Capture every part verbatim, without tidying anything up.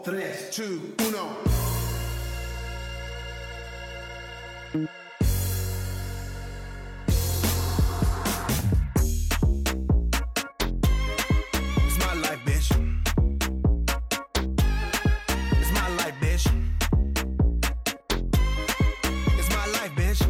tres, two, uno. It's my life, bitch. It's my life, bitch. It's my life, bitch.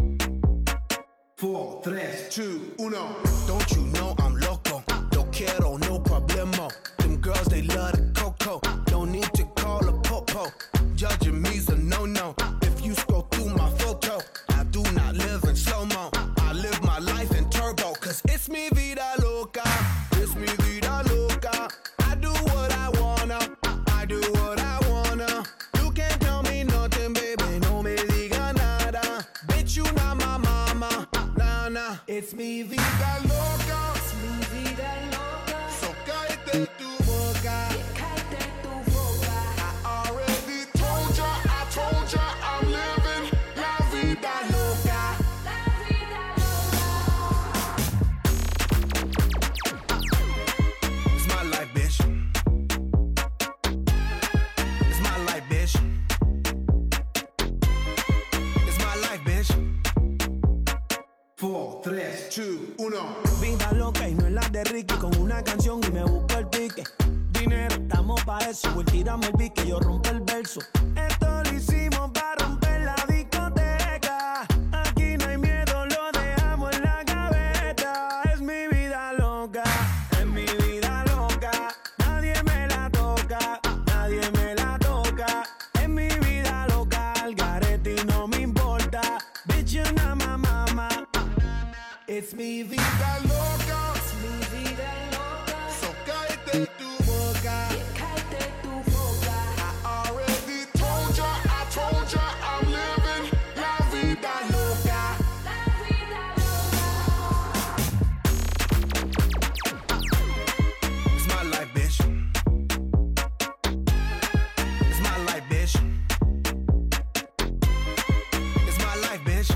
Four, tres, two, uno. Don't you know I'm loco? No quiero, no problemo. Them girls, they love the coco. No need to call a popo. Judging me's a no-no. If you scroll through my photo, I do not live in slow-mo. I live my life in turbo. Cause it's mi vida loca. It's mi vida loca. I do what I wanna. I do what I wanna. You can't tell me nothing, baby. No me diga nada. Bitch, you not my mama. Nah, nah. It's mi vida loca. It's mi vida loca. So cállate tu boca. Cállate tu boca. I already told ya, I told ya, I'm living la vida loca. La vida loca. It's my life, bitch. It's my life, bitch. It's my life, bitch. Four, tres, two, uno. Vida loca y no es la de Ricky. Con una canción y me busco el pique. Dinero, estamos pa' eso. Voy, tírame el pique, yo rompo el verso. Esto lo hicimos pa' romper la discoteca. Aquí no hay miedo, lo dejamos en la gaveta. Es mi vida loca, es mi vida loca. Nadie me la toca, nadie me la toca. Es mi vida loca, al garete y no me importa. Bitch, you not my mama. It's mi vida loca. It's mi vida loca. So cállate tu boca. Cállate tu boca. I already told ya, I told ya, I'm living la vida loca. La vida loca. It's my life, bitch. It's my life, bitch. It's my life, bitch.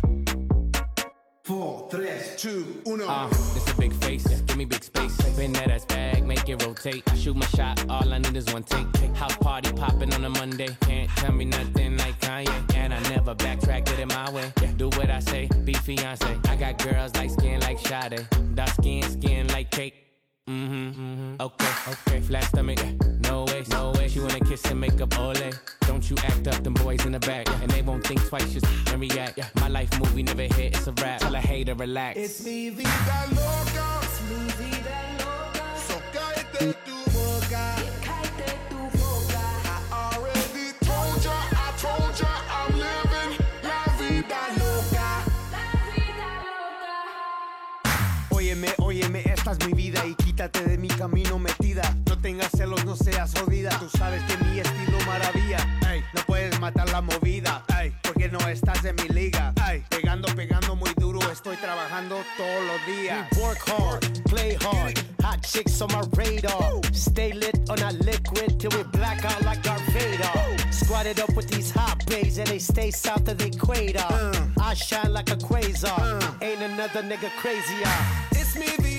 Four, tres, two, uno. Uh, it's a big face, give me big space. Spin that ass bag, make it rotate. I shoot my shot, all I need is one take. House party popping on a Monday. Can't tell me nothing like Kanye. And I never backtrack, get it my way. Do what I say, be fiance. I got girls like skin like Sade. Dark skin, skin like cake. Mm-hmm, mm-hmm. Okay, okay. Flat stomach, no way, no way. She wanna kiss and make up ole. Don't you act up, them boys in the back. And they won't think twice, just and react. My life movie never hit, it's a rap. Tell a hater, relax. It's mi vida loca. It's mi vida loca. So cállate tu boca. Cállate tu boca. I already told ya, I told ya, I'm living la vida loca. La vida loca. Óyeme, óyeme, esta es mi vida y quítate de mi camino metida. No tengas celos, no seas jodida. Tú sabes que mi estilo maravilla. Ey, no puedes matar la movida. Ey, porque no estás en mi liga. Ey, pegando, pegando muy duro. Estoy trabajando todos los días. We work hard, play hard. Hot chicks on my radar. Stay lit on a liquid till we black out like Darth Vader. Squatted up with these hot babes and they stay south of the equator. I shine like a quasar. Ain't another nigga crazier. It's mi vida